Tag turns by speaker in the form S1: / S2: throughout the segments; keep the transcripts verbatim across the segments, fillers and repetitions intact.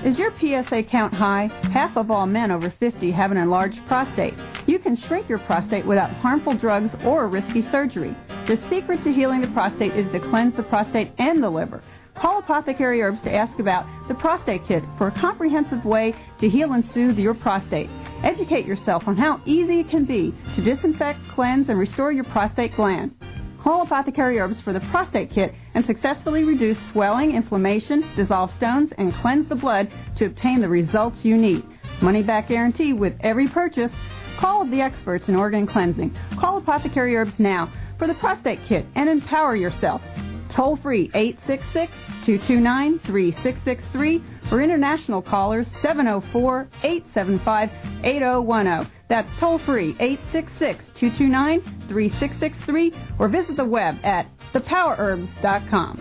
S1: Is your P S A count high? Half of all men over fifty have an enlarged prostate. You can shrink your prostate without harmful drugs or risky surgery. The secret to healing the prostate is to cleanse the prostate and the liver. Call Apothecary Herbs to ask about the Prostate Kit for a comprehensive way to heal and soothe your prostate. Educate yourself on how easy it can be to disinfect, cleanse, and restore your prostate gland. Call Apothecary Herbs for the Prostate Kit and successfully reduce swelling, inflammation, dissolve stones, and cleanse the blood to obtain the results you need. Money back guarantee with every purchase. Call the experts in organ cleansing. Call Apothecary Herbs now for the Prostate Kit and empower yourself. Toll free eight six six, two two nine, three six six three or international callers seven oh four, eight seven five, eight oh one oh. That's toll free eight six six, two two nine, three six six three or visit the web at the power herbs dot com.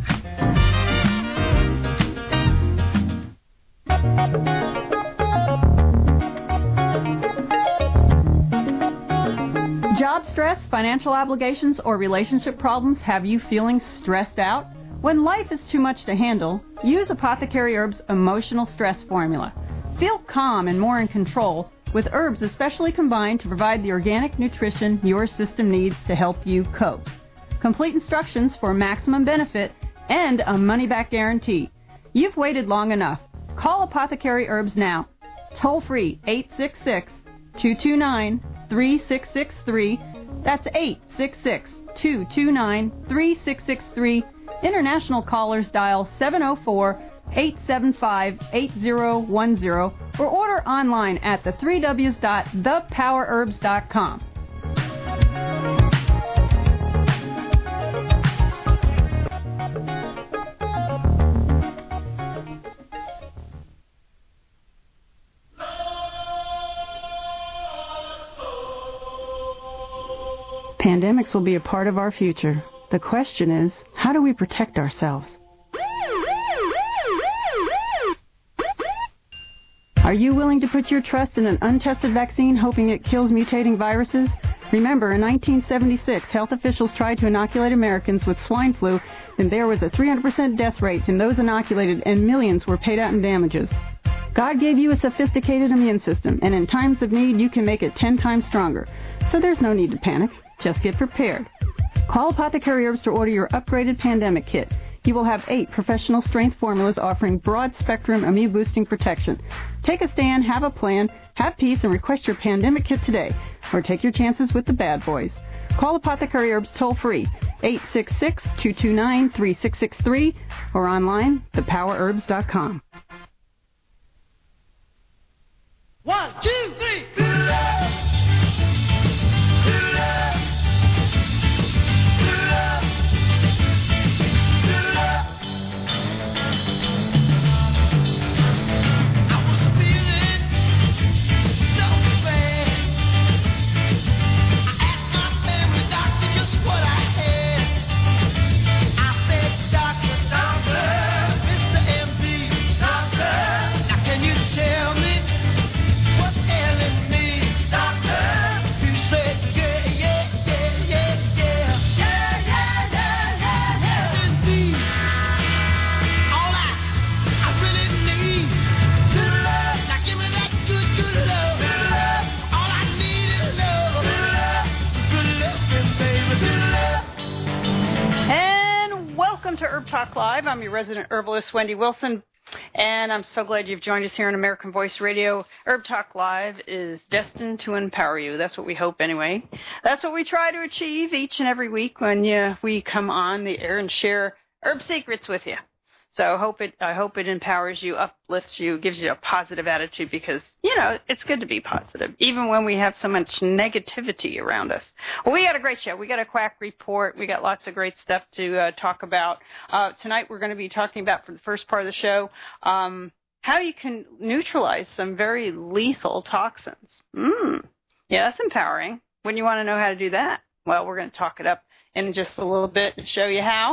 S1: Job stress, financial obligations, or relationship problems have you feeling stressed out? When life is too much to handle, use Apothecary Herbs' Emotional Stress Formula. Feel calm and more in control with herbs especially combined to provide the organic nutrition your system needs to help you cope. Complete instructions for maximum benefit and a money-back guarantee. You've waited long enough. Call Apothecary Herbs now. Toll free eight six six, two two nine, three six six three. That's eight six six, two two nine, three six six three. International callers dial seven oh four, eight seven five, eight oh one oh or order online at the three W's dot the power herbs dot com. Pandemics will be a part of our future. The question is, how do we protect ourselves? Are you willing to put your trust in an untested vaccine hoping it kills mutating viruses? Remember, in nineteen seventy-six, health officials tried to inoculate Americans with swine flu, and there was a three hundred percent death rate in those inoculated, and millions were paid out in damages. God gave you a sophisticated immune system, and in times of need, you can make it ten times stronger. So there's no need to panic. Just get prepared. Call Apothecary Herbs to order your upgraded pandemic kit. You will have eight professional strength formulas offering broad-spectrum immune-boosting protection. Take a stand, have a plan, have peace, and request your pandemic kit today. Or take your chances with the bad boys. Call Apothecary Herbs toll-free, eight six six, two two nine, three six six three, or online, the power herbs dot com.
S2: One, two, three.
S1: To Herb Talk Live. I'm your resident herbalist, Wendy Wilson, and I'm so glad you've joined us here on American Voice Radio. Herb Talk Live is destined to empower you. That's what we hope anyway. That's what we try to achieve each and every week when you, we come on the air and share herb secrets with you. So I hope it, I hope it empowers you, uplifts you, gives you a positive attitude because, you know, it's good to be positive, even when we have so much negativity around us. Well, we got a great show. We got a quack report. We got lots of great stuff to uh, talk about. Uh, tonight we're going to be talking about, for the first part of the show, um, how you can neutralize some very lethal toxins. Mm. Yeah, that's empowering. Wouldn't you want to know how to do that? Well, we're going to talk it up in just a little bit and show you how.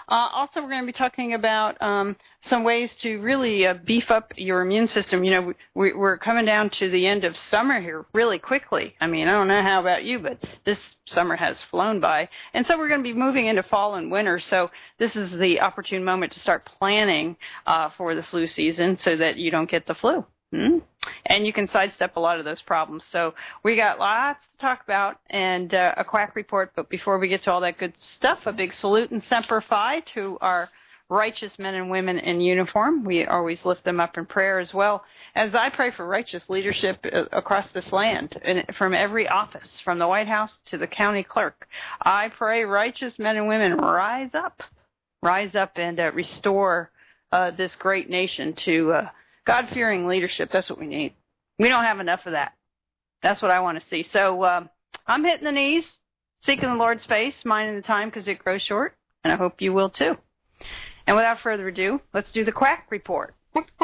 S1: Uh, also, we're going to be talking about um, some ways to really uh, beef up your immune system. You know, we, we're coming down to the end of summer here really quickly. I mean, I don't know how about you, but this summer has flown by. And so we're going to be moving into fall and winter. So this is the opportune moment to start planning uh, for the flu season so that you don't get the flu. Hmm? And you can sidestep a lot of those problems. So we got lots to talk about and uh, a quack report. But before we get to all that good stuff, a big salute and semper fi to our righteous men and women in uniform. We always lift them up in prayer as well as I pray for righteous leadership across this land, and from every office, from the White House to the county clerk. I pray righteous men and women rise up, rise up and uh, restore uh, this great nation to uh, God-fearing leadership. That's what we need. We don't have enough of that. That's what I want to see. So um, I'm hitting the knees, seeking the Lord's face, minding the time because it grows short, and I hope you will too. And without further ado, let's do the quack report.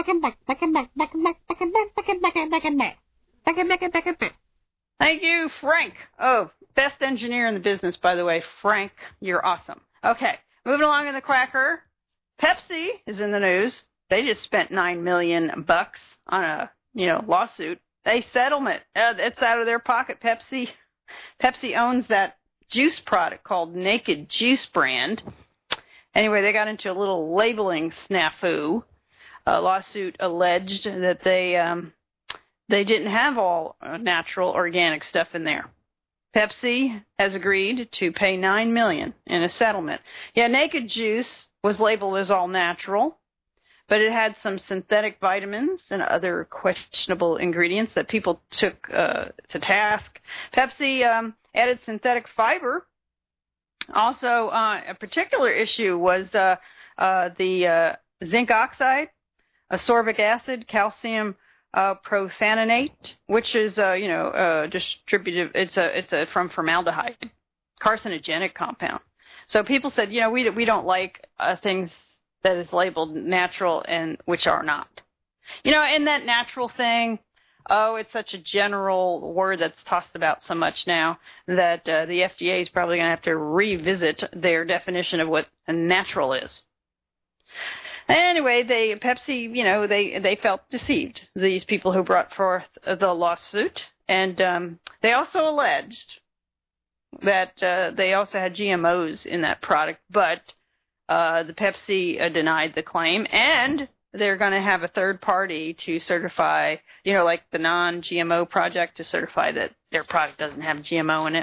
S1: Thank you, Frank. Oh, best engineer in the business, by the way. Frank, you're awesome. Okay, moving along in the quacker. Pepsi is in the news. They just spent nine million bucks on a, you know, lawsuit. A settlement. Uh, it's out of their pocket. Pepsi, Pepsi owns that juice product called Naked Juice brand. Anyway, they got into a little labeling snafu. A lawsuit alleged that they um, they didn't have all natural organic stuff in there. Pepsi has agreed to pay nine million dollars in a settlement. Yeah, Naked Juice was labeled as all natural, but it had some synthetic vitamins and other questionable ingredients that people took uh, to task. Pepsi um, added synthetic fiber. Also, uh, a particular issue was uh, uh, the uh, zinc oxide, ascorbic acid, calcium uh, prophanate, which is, uh, you know, uh, distributive. It's a it's a from formaldehyde, carcinogenic compound. So people said, you know, we we don't like uh, things that is labeled natural and which are not. You know, and that natural thing, oh, it's such a general word that's tossed about so much now that uh, the F D A is probably going to have to revisit their definition of what a natural is. Anyway, they Pepsi, you know, they they felt deceived, these people who brought forth the lawsuit, and um, they also alleged that uh, they also had G M Os in that product, but Uh, the Pepsi uh, denied the claim, and they're going to have a third party to certify, you know, like the non-G M O project to certify that their product doesn't have G M O in it.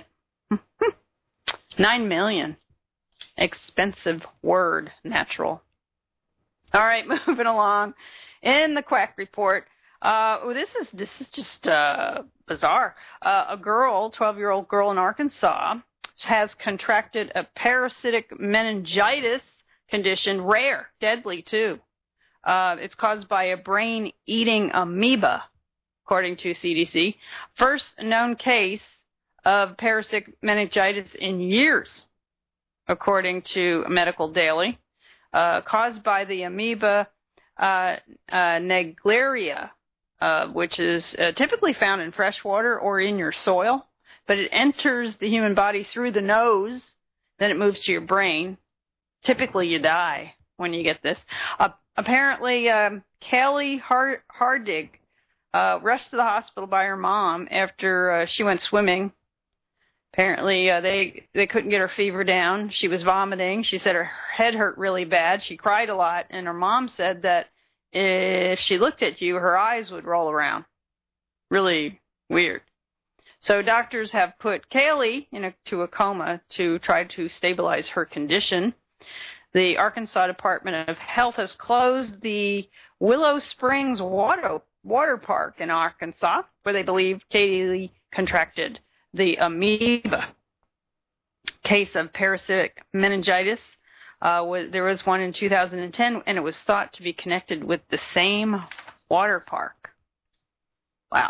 S1: Nine million. Expensive word, natural. All right, moving along. In the quack report, uh, oh, this is this is just uh, bizarre. Uh, a girl, twelve-year-old girl in Arkansas, has contracted a parasitic meningitis condition, rare, deadly too. Uh, it's caused by a brain-eating amoeba, according to C D C. First known case of parasitic meningitis in years, according to Medical Daily, uh, caused by the amoeba uh, uh, Naegleria, uh, which is uh, typically found in fresh water or in your soil, but it enters the human body through the nose, then it moves to your brain. Typically, you die when you get this. Uh, apparently, um, Kelly Hard- Hardig uh, rushed to the hospital by her mom after uh, she went swimming. Apparently, uh, they they couldn't get her fever down. She was vomiting. She said her head hurt really bad. She cried a lot, and her mom said that if she looked at you, her eyes would roll around. Really weird. So doctors have put Kaylee into a coma to try to stabilize her condition. The Arkansas Department of Health has closed the Willow Springs Water, water Park in Arkansas, where they believe Kaylee contracted the amoeba. Case of parasitic meningitis. Uh, was, there was one in two thousand ten, and it was thought to be connected with the same water park. Wow.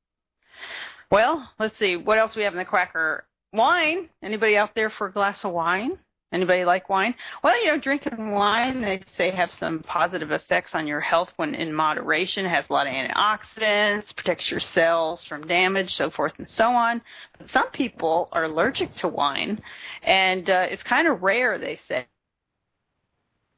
S1: Well, let's see. What else we have in the quacker? Wine. Anybody out there for a glass of wine? Anybody like wine? Well, you know, drinking wine, they say, have some positive effects on your health when in moderation. It has a lot of antioxidants, protects your cells from damage, so forth and so on. But some people are allergic to wine, and uh, it's kind of rare, they say,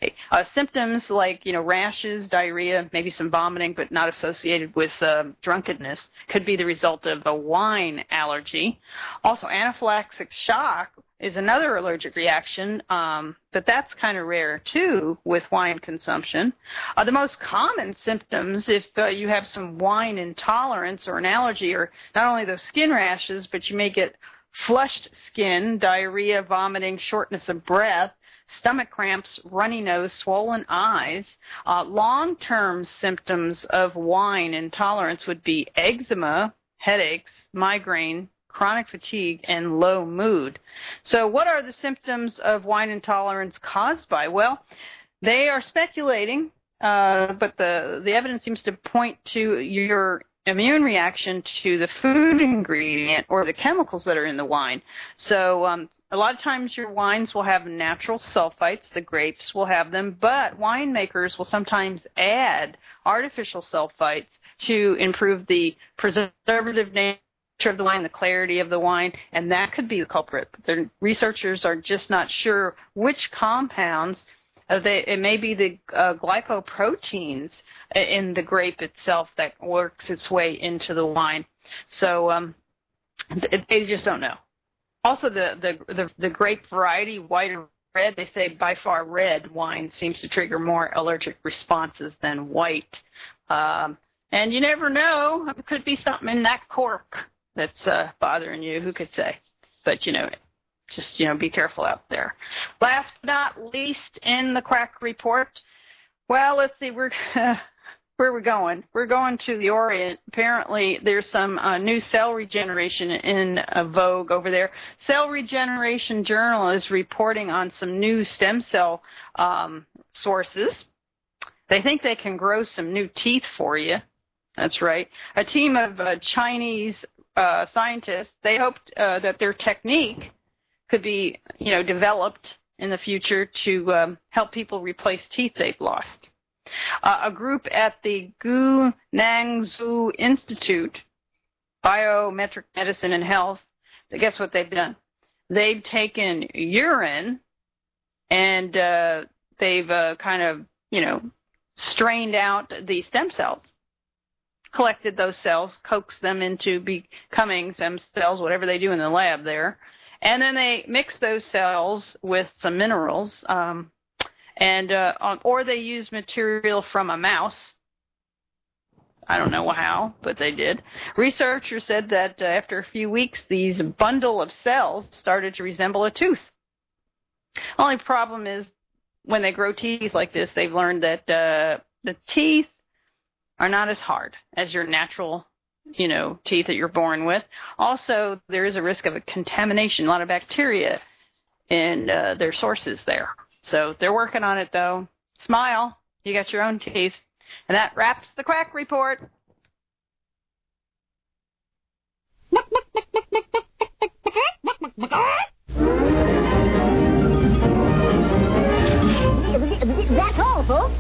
S3: Uh, symptoms like, you know, rashes, diarrhea, maybe some vomiting, but not associated with uh, drunkenness, could be the result of a wine allergy. Also, anaphylaxis shock is another allergic reaction, um, but that's kind of rare, too, with wine consumption. Uh, the most common symptoms, if uh, you have some wine intolerance or an allergy, are not only those skin rashes, but you may get flushed skin, diarrhea, vomiting, shortness of breath, stomach cramps, runny nose, swollen eyes. Uh, long-term symptoms of wine intolerance would be eczema, headaches, migraine, chronic fatigue, and low mood. So what are the symptoms of wine intolerance caused by? Well, they are speculating, uh, but the, the evidence seems to point to your immune reaction to the food ingredient or the chemicals that are in the wine. So um, a lot of times your wines will have natural sulfites, the grapes will have them, but winemakers will sometimes add artificial sulfites to improve the preservative nature of the wine, the clarity of the wine, and that could be the culprit. The researchers are just not sure which compounds. Uh, they, it may be the uh, glycoproteins in the grape itself that works its way into the wine. So um, they, they just don't know. Also, the, the, the, the grape variety, white or red, they say by far red wine seems to trigger more allergic responses than white. Um, and you never know. It could be something in that cork that's uh, bothering you. Who could say? But, you know, just, you know, be careful out there. Last but not least in the Quack Report, well, let's see, we're where are we going? We're going to the Orient. Apparently, there's some uh, new cell regeneration in uh, vogue over there. Cell Regeneration Journal is reporting on some new stem cell um, sources. They think they can grow some new teeth for you. That's right. A team of uh, Chinese uh, scientists, they hoped uh, that their technique could be, you know, developed in the future to um, help people replace teeth they've lost. Uh, a group at the Gu Nangzhou Institute, Biometric Medicine and Health, guess what they've done? They've taken urine and uh, they've uh, kind of, you know, strained out the stem cells, collected those cells, coaxed them into becoming stem cells, whatever they do in the lab there. And then they mix those cells with some minerals, um, and uh, or they use material from a mouse. I don't know how, but they did. Researchers said that uh, after a few weeks, these bundle of cells started to resemble a tooth. Only problem is when they grow teeth like this, they've learned that uh, the teeth are not as hard as your natural, you know, teeth that you're born with. Also, there is a risk of a contamination, a lot of bacteria in uh, their sources there. So they're working on it, though. Smile, you got your own teeth. And that wraps the Quack Report.
S4: That's all, folks.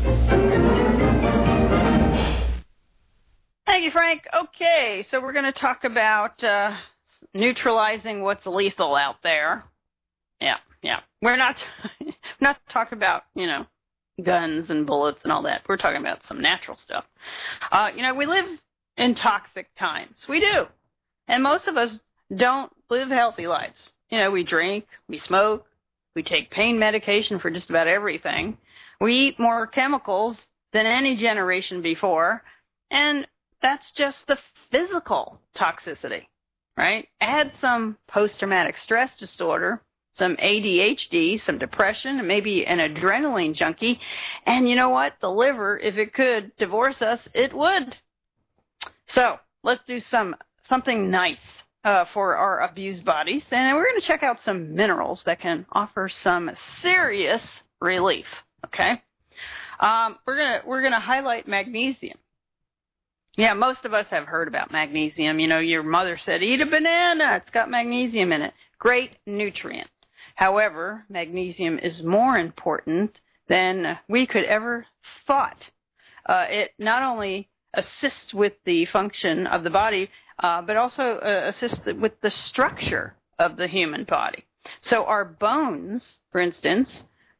S3: Thank you, Frank. Okay, so we're going to talk about uh, neutralizing what's lethal out there. Yeah, yeah. We're not not talking about, you know, guns and bullets and all that. We're talking about some natural stuff. Uh, you know, we live in toxic times. We do. And most of us don't live healthy lives. You know, we drink, we smoke, we take pain medication for just about everything. We eat more chemicals than any generation before. And that's just the physical toxicity, right? Add some post-traumatic stress disorder, some A D H D, some depression, and maybe an adrenaline junkie. And you know what? The liver, if it could divorce us, it would. So let's do some something nice uh, for our abused bodies. And we're going to check out some minerals that can offer some serious relief, okay? Um, we're going to we're going to highlight magnesium. Yeah, most of us have heard about magnesium. You know, your mother said, eat a banana. It's got magnesium in it. Great nutrient. However, magnesium is more important than we could ever thought. Uh, it not only assists with the function of the body, uh, but also uh, assists with the structure of the human body. So our bones, for instance,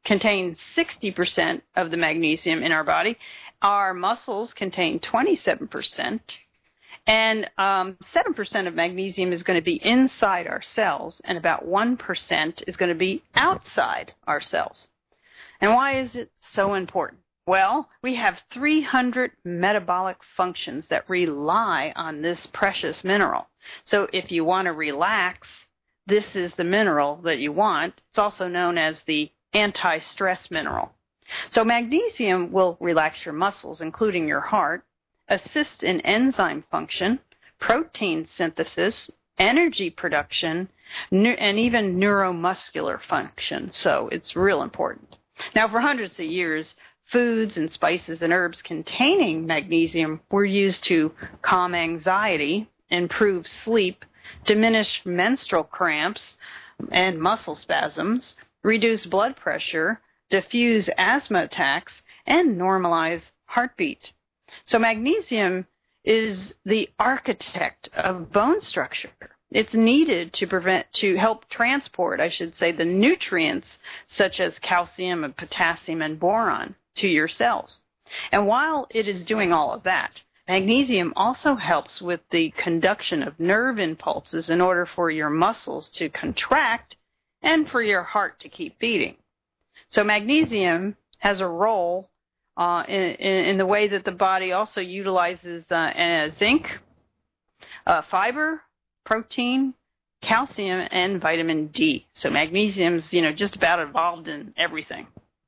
S3: contain sixty percent of the magnesium in our body. Our muscles contain twenty-seven percent. And um, seven percent of magnesium is going to be inside our cells, and about one percent is going to be outside our cells. And why is it so important? Well, we have three hundred metabolic functions that rely on this precious mineral. So if you want to relax, this is the mineral that you want. It's also known as the anti-stress mineral. So magnesium will relax your muscles, including your heart, assist in enzyme function, protein synthesis, energy production, and even neuromuscular function. So it's real important. Now, for hundreds of years, foods and spices and herbs containing magnesium were used to calm anxiety, improve sleep, diminish menstrual cramps and muscle spasms, reduce blood pressure, diffuse asthma attacks, and normalize heartbeat. So magnesium is the architect of bone structure. It's needed to prevent, to help transport, I should say, the nutrients such as calcium and potassium and boron to your cells. And while it is doing all of that, magnesium also helps with the conduction of nerve impulses in order for your muscles to contract and for your heart to keep beating. So magnesium has a role Uh, in, in, in the way that the body also utilizes uh, uh, zinc, uh, fiber, protein, calcium, and vitamin D. So magnesium's, you know, just about involved in everything.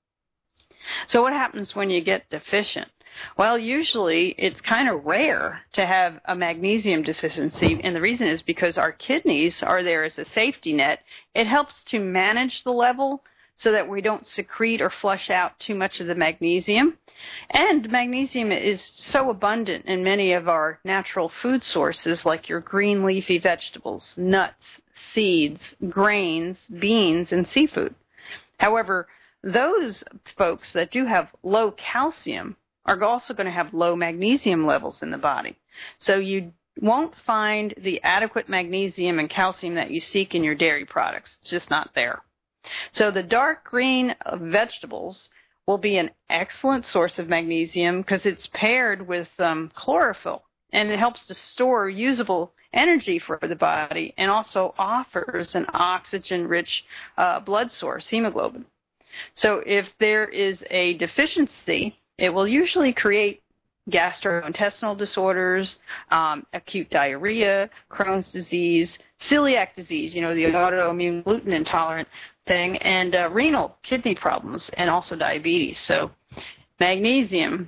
S3: So what happens when you get deficient? Well, usually it's kind of rare to have a magnesium deficiency, and the reason is because our kidneys are there as a safety net. It helps to manage the level so that we don't secrete or flush out too much of the magnesium. And magnesium is so abundant in many of our natural food sources like your green leafy vegetables, nuts, seeds, grains, beans, and seafood. However, those folks that do have low calcium are also going to have low magnesium levels in the body. So you won't find the adequate magnesium and calcium that you seek in your dairy products. It's just not there. So the dark green vegetables will be an excellent source of magnesium because it's paired with um, chlorophyll, and it helps to store usable energy for the body and also offers an oxygen-rich uh, blood source, hemoglobin. So if there is a deficiency, it will usually create gastrointestinal disorders, um, acute diarrhea, Crohn's disease, celiac disease, you know, the autoimmune gluten intolerant thing, and uh, renal kidney problems, and also diabetes. So magnesium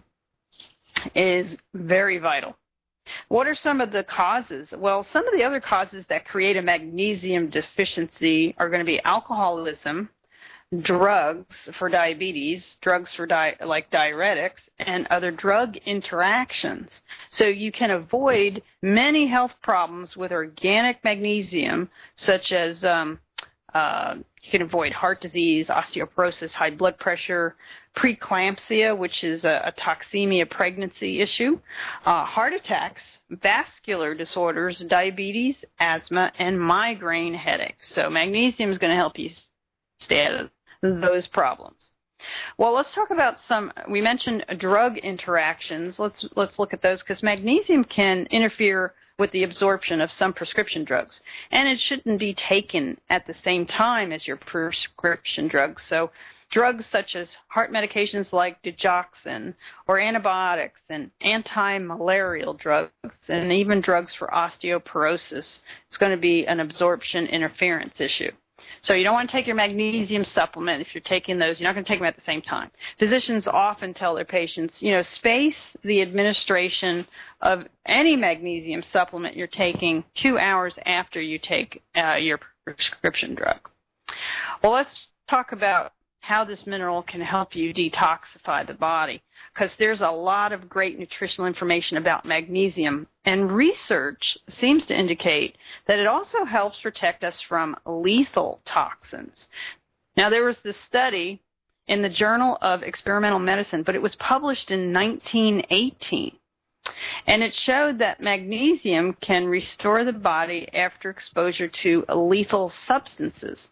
S3: is very vital. What are some of the causes? Well, some of the other causes that create a magnesium deficiency are going to be alcoholism, drugs for diabetes, drugs for di- like diuretics, and other drug interactions. So you can avoid many health problems with organic magnesium, such as um, uh, you can avoid heart disease, osteoporosis, high blood pressure, preeclampsia, which is a, a toxemia pregnancy issue, uh, heart attacks, vascular disorders, diabetes, asthma, and migraine headaches. So magnesium is going to help you stay out of those problems. Well, let's talk about some, we mentioned drug interactions. Let's let's look at those because magnesium can interfere with the absorption of some prescription drugs, and it shouldn't be taken at the same time as your prescription drugs. So drugs such as heart medications like digoxin or antibiotics and anti-malarial drugs and even drugs for osteoporosis, it's going to be an absorption interference issue. So you don't want to take your magnesium supplement. If you're taking those, you're not going to take them at the same time. Physicians often tell their patients, you know, space the administration of any magnesium supplement you're taking two hours after you take uh, your prescription drug. Well, let's talk about how this mineral can help you detoxify the body, because there's a lot of great nutritional information about magnesium, and research seems to indicate that it also helps protect us from lethal toxins. Now, there was this study in the Journal of Experimental Medicine, but it was published in nineteen eighteen, and it showed that magnesium can restore the body after exposure to lethal substances.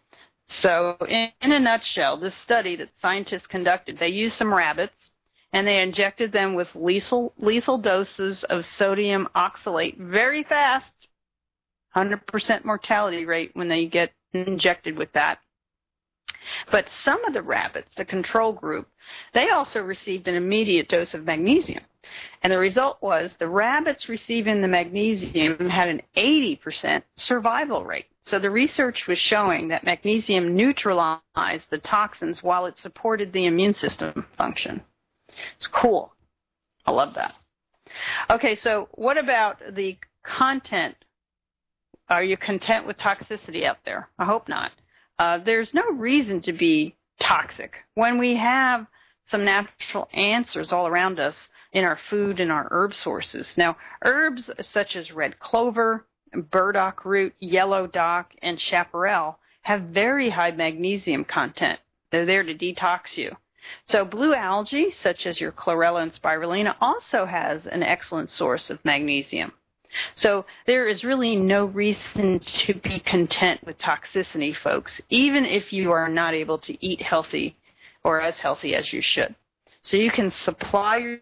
S3: So in, in a nutshell, this study that scientists conducted, they used some rabbits, and they injected them with lethal, lethal doses of sodium oxalate very fast, one hundred percent mortality rate when they get injected with that. But some of the rabbits, the control group, they also received an immediate dose of magnesium. And the result was the rabbits receiving the magnesium had an eighty percent survival rate. So the research was showing that magnesium neutralized the toxins while it supported the immune system function. It's cool. I love that. Okay, so what about the content? Are you content with toxicity out there? I hope not. Uh, there's no reason to be toxic when we have some natural answers all around us in our food and our herb sources. Now, herbs such as red clover, burdock root, yellow dock, and chaparral have very high magnesium content. They're there to detox you. So blue algae, such as your chlorella and spirulina, also has an excellent source of magnesium. So there is really no reason to be content with toxicity, folks, even if you are not able to eat healthy or as healthy as you should. So you can supply your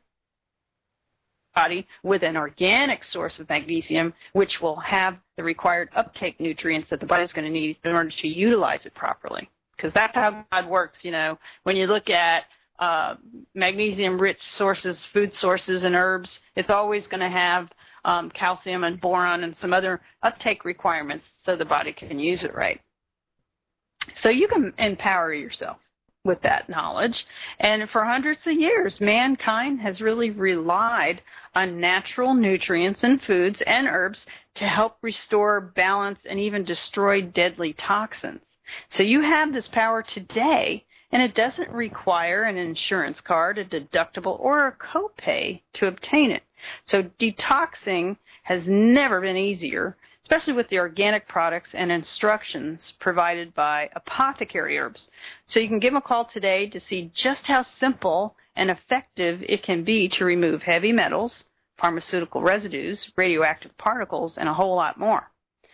S3: body with an organic source of magnesium, which will have the required uptake nutrients that the body is going to need in order to utilize it properly. Because that's how God works, you know. When you look at uh, magnesium-rich sources, food sources, and herbs, it's always going to have um, calcium and boron and some other uptake requirements so the body can use it right. So you can empower yourself with that knowledge. And for hundreds of years, mankind has really relied on natural nutrients in foods and herbs to help restore balance and even destroy deadly toxins. So you have this power today, and it doesn't require an insurance card, a deductible, or a copay to obtain it. So detoxing has never been easier, especially with the organic products and instructions provided by Apothecary Herbs. So you can give them a call today to see just how simple and effective it can be to remove heavy metals, pharmaceutical residues, radioactive particles, and a whole lot more.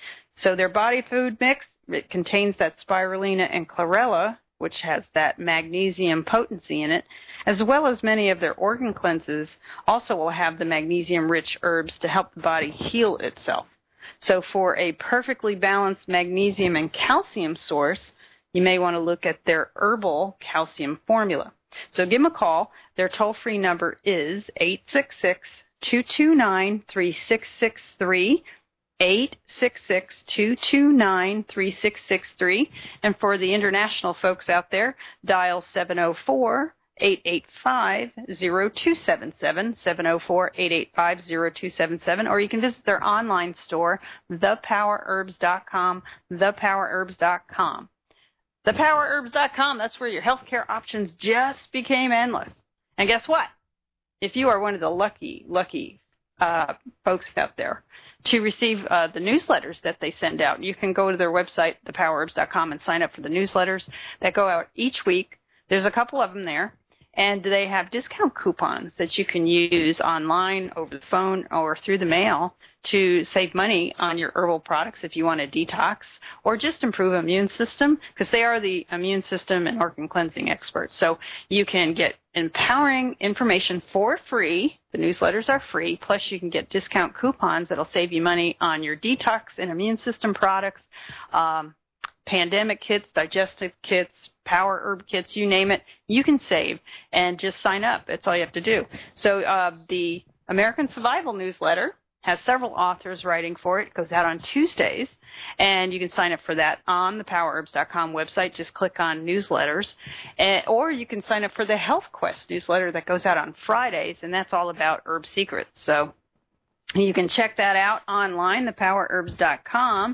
S3: So their body food mix, it contains that spirulina and chlorella, which has that magnesium potency in it, as well as many of their organ cleanses also will have the magnesium-rich herbs to help the body heal itself. So for a perfectly balanced magnesium and calcium source, you may want to look at their herbal calcium formula. So give them a call. Their toll-free number is eight six six, two two nine, three six six three. eight six six, two two nine, three six six three. And for the international folks out there, dial seven oh four, eight eight five, oh two seven seven, seven oh four, eight eight five, oh two seven seven, or you can visit their online store, the power herbs dot com, the power herbs dot com. the power herbs dot com, that's where your healthcare options just became endless. And guess what? If you are one of the lucky, lucky uh, folks out there to receive uh, the newsletters that they send out, you can go to their website, the power herbs dot com, and sign up for the newsletters that go out each week. There's a couple of them there, and they have discount coupons that you can use online, over the phone, or through the mail to save money on your herbal products if you want to detox or just improve immune system, because they are the immune system and organ cleansing experts. So you can get empowering information for free. The newsletters are free, plus you can get discount coupons that'll save you money on your detox and immune system products, um, pandemic kits, digestive kits, power herb kits, you name it, you can save and just sign up. That's all you have to do. So uh, the American Survival newsletter has several authors writing for it. It goes out on Tuesdays, and you can sign up for that on the power herbs dot com website. Just click on newsletters. And, or you can sign up for the Health Quest newsletter that goes out on Fridays, and that's all about herb secrets. So you can check that out online, the power herbs dot com,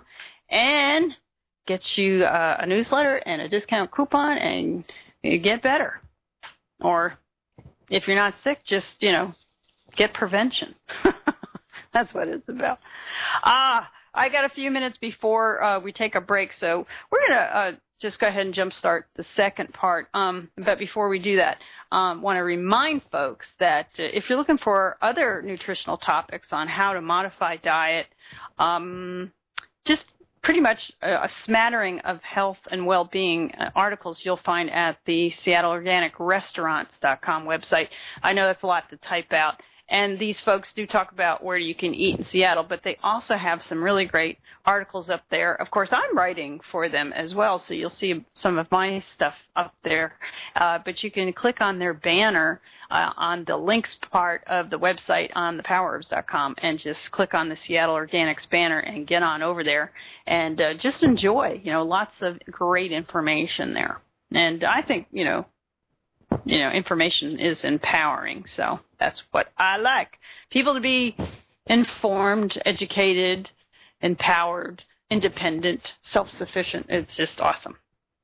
S3: and get you uh, a newsletter and a discount coupon, and you get better. Or if you're not sick, just, you know, get prevention. That's what it's about. Ah, I got a few minutes before uh, we take a break, so we're going to uh, just go ahead and jumpstart the second part. Um, but before we do that, I um, want to remind folks that uh, if you're looking for other nutritional topics on how to modify diet, um, just pretty much a, a smattering of health and well-being uh, articles you'll find at the Seattle Organic Restaurants dot com website. I know that's a lot to type out. And these folks do talk about where you can eat in Seattle, but they also have some really great articles up there. Of course, I'm writing for them as well, so you'll see some of my stuff up there. Uh, but you can click on their banner uh, on the links part of the website on the power herbs dot com and just click on the Seattle Organics banner and get on over there and uh, just enjoy, you know, lots of great information there. And I think, you know, You know, information is empowering, so that's what I like. People to be informed, educated, empowered, independent, self-sufficient. It's just awesome.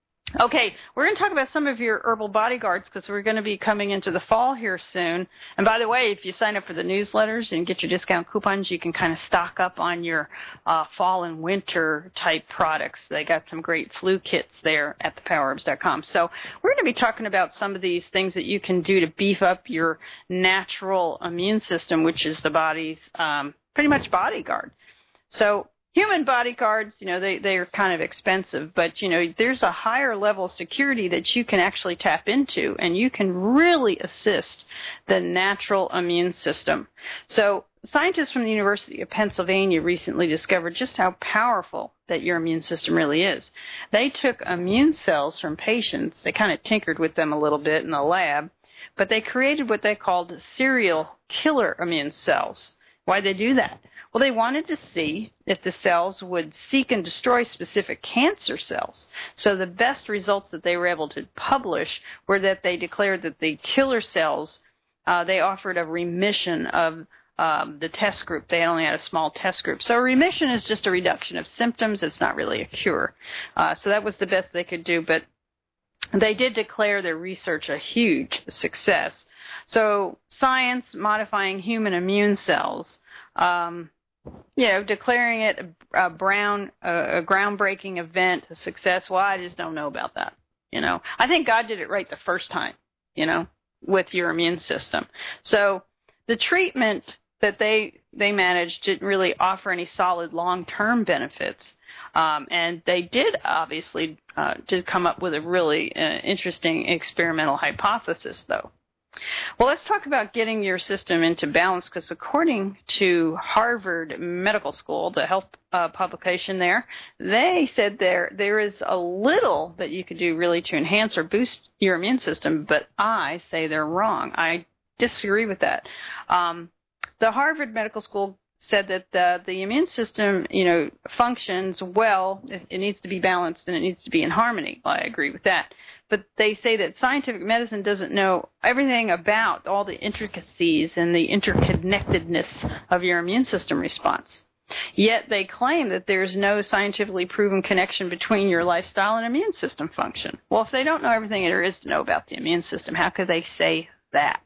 S3: Okay, we're going to talk about some of your herbal bodyguards because we're going to be coming into the fall here soon. And by the way, if you sign up for the newsletters and get your discount coupons, you can kind of stock up on your uh, fall and winter type products. They got some great flu kits there at the power herbs dot com. So we're going to be talking about some of these things that you can do to beef up your natural immune system, which is the body's um, pretty much bodyguard. So human bodyguards, you know, they, they're kind of expensive, but, you know, there's a higher level of security that you can actually tap into, and you can really assist the natural immune system. So scientists from the University of Pennsylvania recently discovered just how powerful that your immune system really is. They took immune cells from patients, they kind of tinkered with them a little bit in the lab, but they created what they called serial killer immune cells. Why'd they do that? Well, they wanted to see if the cells would seek and destroy specific cancer cells. So the best results that they were able to publish were that they declared that the killer cells, uh, they offered a remission of um, the test group. They only had a small test group. So a remission is just a reduction of symptoms. It's not really a cure. Uh, so that was the best they could do. But they did declare their research a huge success. So science modifying human immune cells, um, you know, declaring it a, a brown, a, a groundbreaking event, a success. Well, I just don't know about that. You know, I think God did it right the first time, you know, with your immune system. So the treatment that they they managed didn't really offer any solid long-term benefits. Um, and they did obviously uh, did come up with a really uh, interesting experimental hypothesis, though. Well, let's talk about getting your system into balance, because according to Harvard Medical School, the health uh, publication there, they said there there is a little that you could do really to enhance or boost your immune system, but I say they're wrong. I disagree with that. Um, the Harvard Medical School said that the, the immune system, you know, functions well. It, it needs to be balanced and it needs to be in harmony. Well, I agree with that. But they say that scientific medicine doesn't know everything about all the intricacies and the interconnectedness of your immune system response. Yet they claim that there's no scientifically proven connection between your lifestyle and immune system function. Well, if they don't know everything there is to know about the immune system, how could they say that?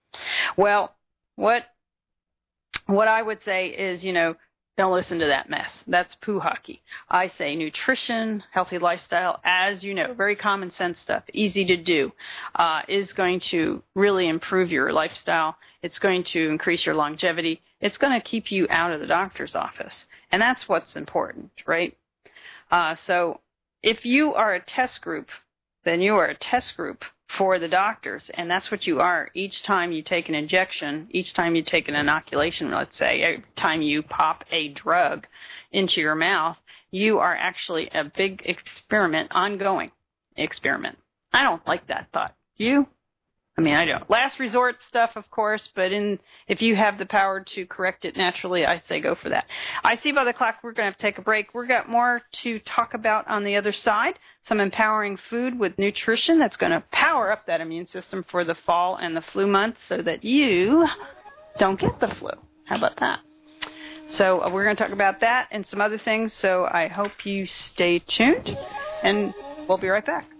S3: Well, what What I would say is, you know, don't listen to that mess. That's poo hockey. I say nutrition, healthy lifestyle, as you know, very common sense stuff, easy to do, uh, is going to really improve your lifestyle. It's going to increase your longevity. It's going to keep you out of the doctor's office. And that's what's important, right? Uh, so if you are a test group, then you are a test group for the doctors, and that's what you are. Each time you take an injection, each time you take an inoculation, let's say, every time you pop a drug into your mouth, you are actually a big experiment, ongoing experiment. I don't like that thought. You? I mean, I don't. Last resort stuff, of course, but in if you have the power to correct it naturally, I say go for that. I see by the clock we're going to have to take a break. We've got more to talk about on the other side, some empowering food with nutrition that's going to power up that immune system for the fall and the flu months so that you don't get the flu. How about that? So uh, we're going to talk about that and some other things, so I hope you stay tuned, and we'll be right back.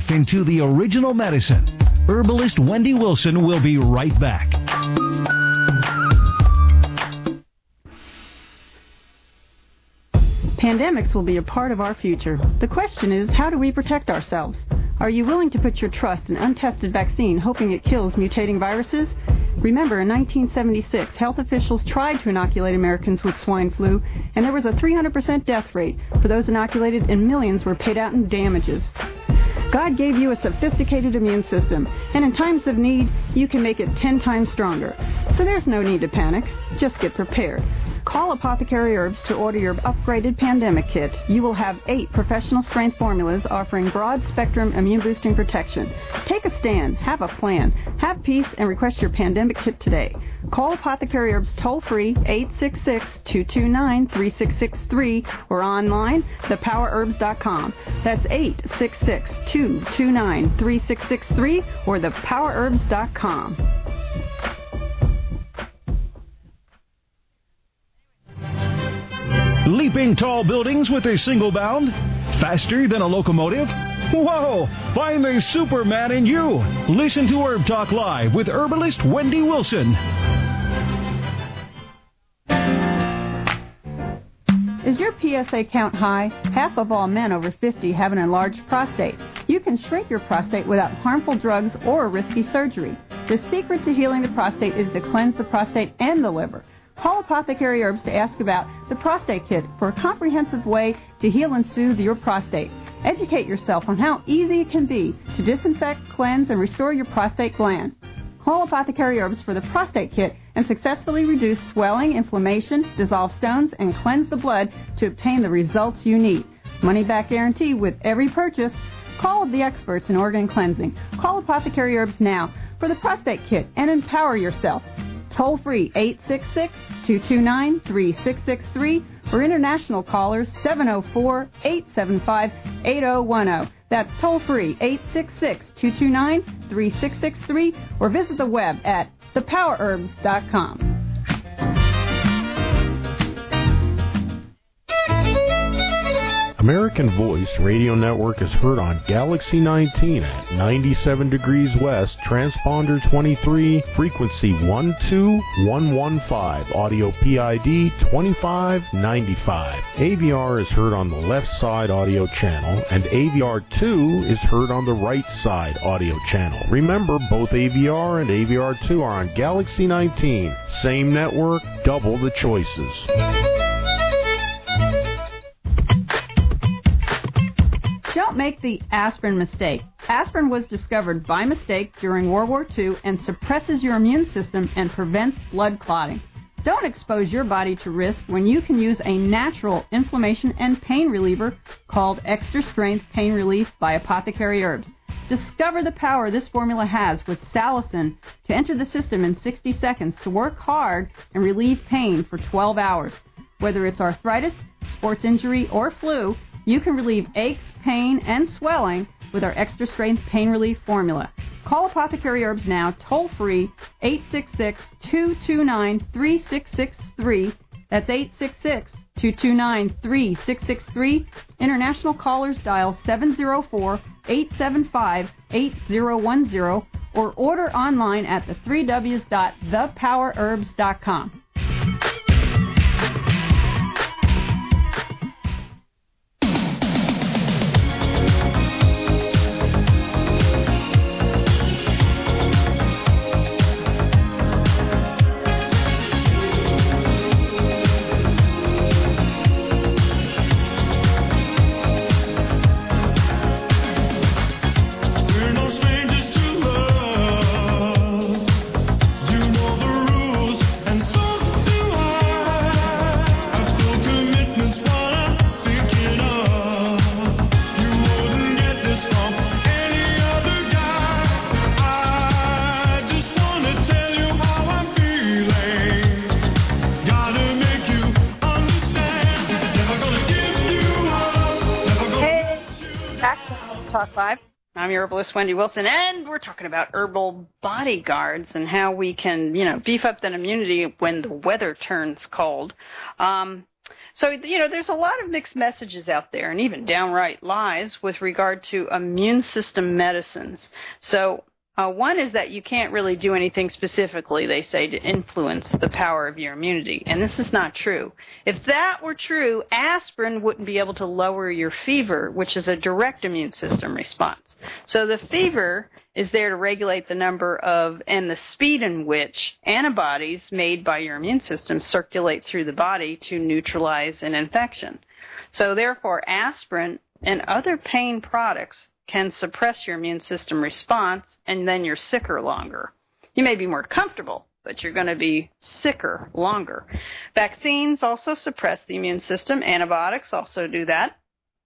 S5: life into the original medicine. Herbalist Wendy Wilson will be right back.
S1: Pandemics will be a part of our future. The question is, how do we protect ourselves? Are you willing to put your trust in untested vaccine, hoping it kills mutating viruses? Remember, in nineteen seventy-six, health officials tried to inoculate Americans with swine flu, and there was a three hundred percent death rate for those inoculated, and millions were paid out in damages. God gave you a sophisticated immune system, and in times of need, you can make it ten times stronger. So there's no need to panic. Just get prepared. Call Apothecary Herbs to order your upgraded pandemic kit. You will have eight professional strength formulas offering broad spectrum immune boosting protection. Take a stand, have a plan, have peace, and request your pandemic kit today. Call Apothecary Herbs toll free eight six six, two two nine, three six six three or online the power herbs dot com. That's eight six six, two two nine, three six six three or the power herbs dot com.
S5: Leaping tall buildings with a single bound? Faster than a locomotive? Whoa! Find the Superman in you! Listen to Herb Talk Live with herbalist Wendy Wilson.
S1: Is your P S A count high? Half of all men over fifty have an enlarged prostate. You can shrink your prostate without harmful drugs or risky surgery. The secret to healing the prostate is to cleanse the prostate and the liver. Call Apothecary Herbs to ask about the Prostate Kit for a comprehensive way to heal and soothe your prostate. Educate yourself on how easy it can be to disinfect, cleanse, and restore your prostate gland. Call Apothecary Herbs for the Prostate Kit and successfully reduce swelling, inflammation, dissolve stones, and cleanse the blood to obtain the results you need. Money back guarantee with every purchase. Call the experts in organ cleansing. Call Apothecary Herbs now for the Prostate Kit and empower yourself. Toll free eight six six, two two nine, three six six three or international callers seven oh four, eight seven five, eight oh one oh. That's toll free eight six six, two two nine, three six six three or visit the web at the power herbs dot com.
S6: American Voice Radio Network is heard on Galaxy nineteen at ninety-seven degrees west, transponder twenty-three, frequency one two one one five, audio P I D twenty-five ninety-five. A V R is heard on the left side audio channel, and A V R two is heard on the right side audio channel. Remember, both A V R and A V R two are on Galaxy nineteen. Same network, double the choices.
S1: Don't make the aspirin mistake. Aspirin was discovered by mistake during World War Two and suppresses your immune system and prevents blood clotting. Don't expose your body to risk when you can use a natural inflammation and pain reliever called Extra Strength Pain Relief by Apothecary Herbs. Discover the power this formula has with salicin to enter the system in sixty seconds to work hard and relieve pain for twelve hours. Whether it's arthritis, sports injury, or flu, you can relieve aches, pain, and swelling with our Extra Strength Pain Relief formula. Call Apothecary Herbs now, toll free, eight six six, two two nine, three six six three. That's eight six six, two two nine, three six six three. International callers dial seven oh four, eight seven five, eight oh one oh or order online at the three W's dot the power herbs dot com.
S3: I'm your herbalist, Wendy Wilson, and we're talking about herbal bodyguards and how we can, you know, beef up that immunity when the weather turns cold. Um, So, you know, there's a lot of mixed messages out there and even downright lies with regard to immune system medicines. So uh, one is that you can't really do anything specifically, they say, to influence the power of your immunity. And this is not true. If that were true, aspirin wouldn't be able to lower your fever, which is a direct immune system response. So the fever is there to regulate the number of and the speed in which antibodies made by your immune system circulate through the body to neutralize an infection. So therefore, aspirin and other pain products can suppress your immune system response, and then you're sicker longer. You may be more comfortable, but you're going to be sicker longer. Vaccines also suppress the immune system. Antibiotics also do that.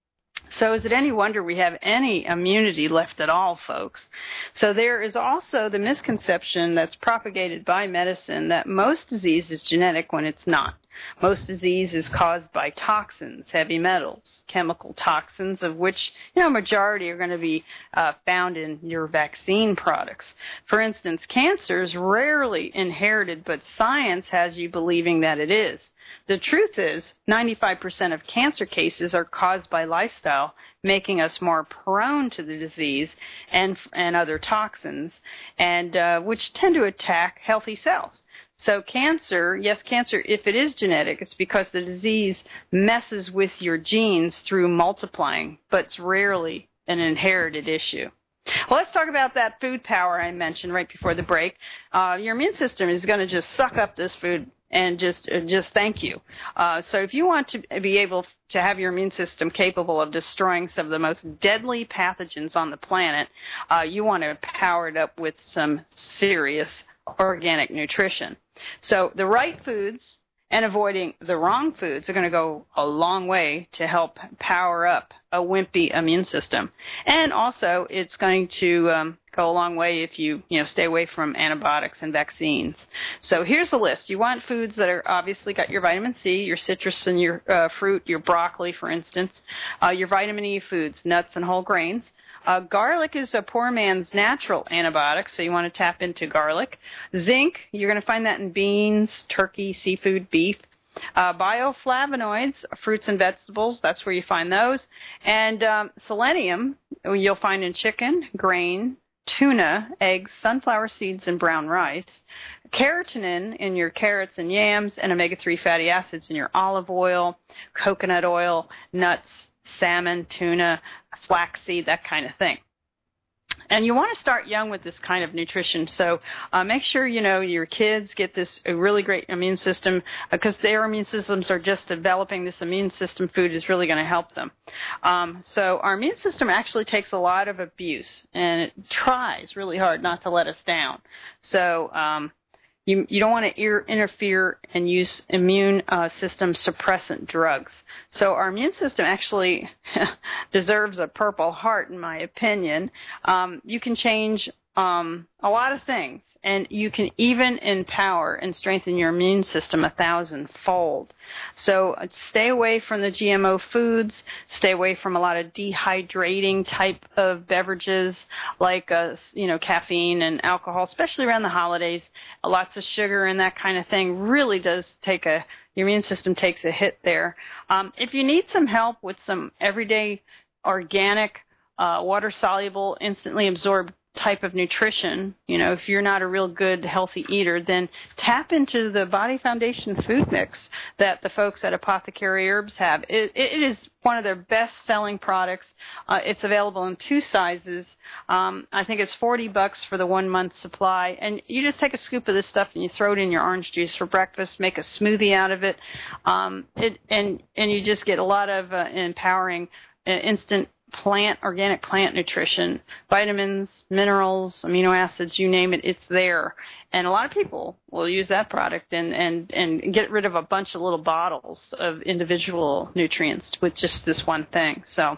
S3: So is it any wonder we have any immunity left at all, folks? So there is also the misconception that's propagated by medicine that most disease is genetic when it's not. Most disease is caused by toxins, heavy metals, chemical toxins, of which, you know, majority are going to be uh, found in your vaccine products. For instance, cancer is rarely inherited, but science has you believing that it is. The truth is, ninety-five percent of cancer cases are caused by lifestyle, making us more prone to the disease and and other toxins, and uh, which tend to attack healthy cells. So cancer, yes, cancer, if it is genetic, it's because the disease messes with your genes through multiplying, but it's rarely an inherited issue. Well, let's talk about that food power I mentioned right before the break. Uh, your immune system is going to just suck up this food and just uh, just thank you. Uh, so if you want to be able to have your immune system capable of destroying some of the most deadly pathogens on the planet, uh, you want to power it up with some serious organic nutrition. So the right foods and avoiding the wrong foods are going to go a long way to help power up a wimpy immune system. And also, it's going to um, go a long way if you, you know, stay away from antibiotics and vaccines. So here's a list. You want foods that are obviously got your vitamin C, your citrus and your uh, fruit, your broccoli, for instance, uh, your vitamin E foods, nuts and whole grains. Uh, garlic is a poor man's natural antibiotic, so you want to tap into garlic. Zinc, you're going to find that in beans, turkey, seafood, beef. Uh, bioflavonoids, fruits and vegetables, that's where you find those. And um, selenium, you'll find in chicken, grain, tuna, eggs, sunflower seeds, and brown rice. Keratin in your carrots and yams, and omega three fatty acids in your olive oil, coconut oil, nuts, salmon, tuna, flaxseed, that kind of thing. And you want to start young with this kind of nutrition. So uh, make sure, you know, your kids get this a really great immune system, because their immune systems are just developing. This immune system food is really going to help them. Um, so our immune system actually takes a lot of abuse, and it tries really hard not to let us down. So um, you, you don't want to ir- interfere and use immune uh, system suppressant drugs. So our immune system actually deserves a Purple Heart, in my opinion. Um, you can change um, a lot of things, and you can even empower and strengthen your immune system a thousandfold. So uh, stay away from the G M O foods. Stay away from a lot of dehydrating type of beverages like, uh, you know, caffeine and alcohol, especially around the holidays. Uh, lots of sugar and that kind of thing really does take a Your immune system takes a hit there. Um, if you need some help with some everyday organic, uh, water-soluble, instantly absorbed type of nutrition, you know, if you're not a real good, healthy eater, then tap into the Body Foundation food mix that the folks at Apothecary Herbs have. It, it is one of their best-selling products. Uh, it's available in two sizes. Um, I think it's forty bucks for the one-month supply, and you just take a scoop of this stuff and you throw it in your orange juice for breakfast, make a smoothie out of it, um, it and and you just get a lot of uh, empowering, uh, instant plant, organic plant nutrition, vitamins, minerals, amino acids, you name it, it's there. And a lot of people will use that product and, and, and get rid of a bunch of little bottles of individual nutrients with just this one thing. So